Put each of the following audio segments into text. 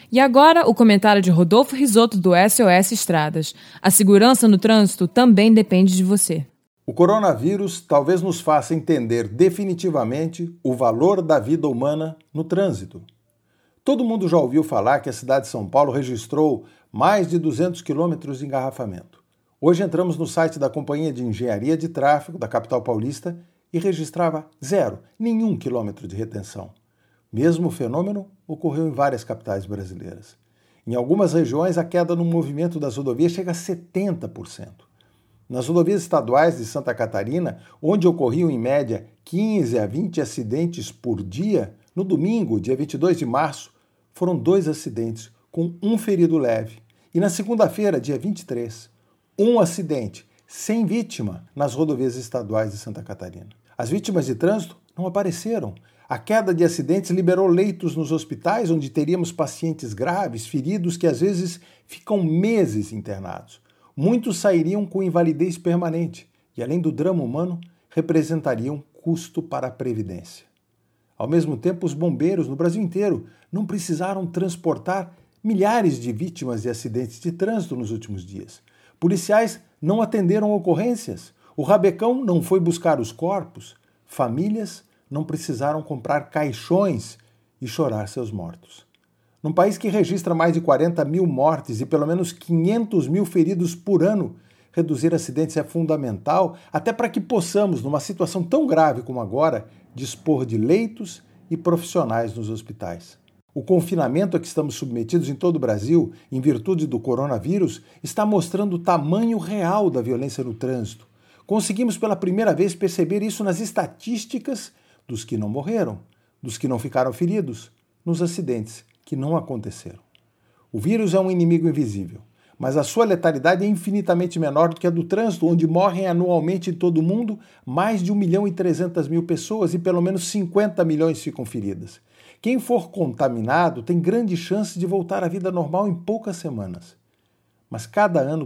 E agora, o comentário de Rodolfo Risoto, do SOS Estradas. A segurança no trânsito também depende de você. O coronavírus talvez nos faça entender definitivamente o valor da vida humana no trânsito. Todo mundo já ouviu falar que a cidade de São Paulo registrou mais de 200 quilômetros de engarrafamento. Hoje entramos no site da Companhia de Engenharia de Tráfego da capital paulista e registrava nenhum quilômetro de retenção. Mesmo fenômeno ocorreu em várias capitais brasileiras. Em algumas regiões, a queda no movimento das rodovias chega a 70%. Nas rodovias estaduais de Santa Catarina, onde ocorriam em média 15 a 20 acidentes por dia, no domingo, dia 22 de março, foram 2 acidentes, com um ferido leve. E na segunda-feira, dia 23, um acidente, sem vítima, nas rodovias estaduais de Santa Catarina. As vítimas de trânsito não apareceram. A queda de acidentes liberou leitos nos hospitais, onde teríamos pacientes graves, feridos, que às vezes ficam meses internados. Muitos sairiam com invalidez permanente e, além do drama humano, representariam custo para a Previdência. Ao mesmo tempo, os bombeiros no Brasil inteiro não precisaram transportar milhares de vítimas de acidentes de trânsito nos últimos dias. Policiais não atenderam ocorrências. O rabecão não foi buscar os corpos. Famílias não precisaram comprar caixões e chorar seus mortos. Num país que registra mais de 40 mil mortes e pelo menos 500 mil feridos por ano, reduzir acidentes é fundamental, até para que possamos, numa situação tão grave como agora, dispor de leitos e profissionais nos hospitais. O confinamento a que estamos submetidos em todo o Brasil, em virtude do coronavírus, está mostrando o tamanho real da violência no trânsito. Conseguimos pela primeira vez perceber isso nas estatísticas dos que não morreram, dos que não ficaram feridos, nos acidentes que não aconteceram. O vírus é um inimigo invisível, mas a sua letalidade é infinitamente menor do que a do trânsito, onde morrem anualmente em todo o mundo mais de 1.300.000 pessoas e pelo menos 50 milhões ficam feridas. Quem for contaminado tem grande chance de voltar à vida normal em poucas semanas. Mas cada ano,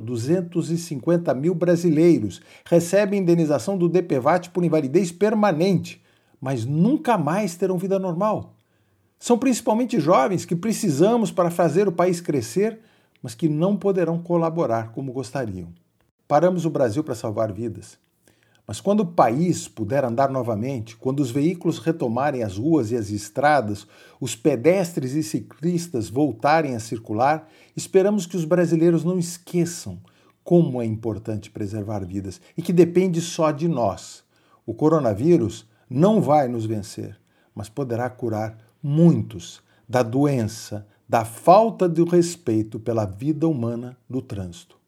250 mil brasileiros recebem indenização do DPVAT por invalidez permanente, mas nunca mais terão vida normal. São principalmente jovens que precisamos para fazer o país crescer, mas que não poderão colaborar como gostariam. Paramos o Brasil para salvar vidas. Mas quando o país puder andar novamente, quando os veículos retomarem as ruas e as estradas, os pedestres e ciclistas voltarem a circular, esperamos que os brasileiros não esqueçam como é importante preservar vidas e que depende só de nós. O coronavírus não vai nos vencer, mas poderá curar muitos da doença, da falta de respeito pela vida humana no trânsito.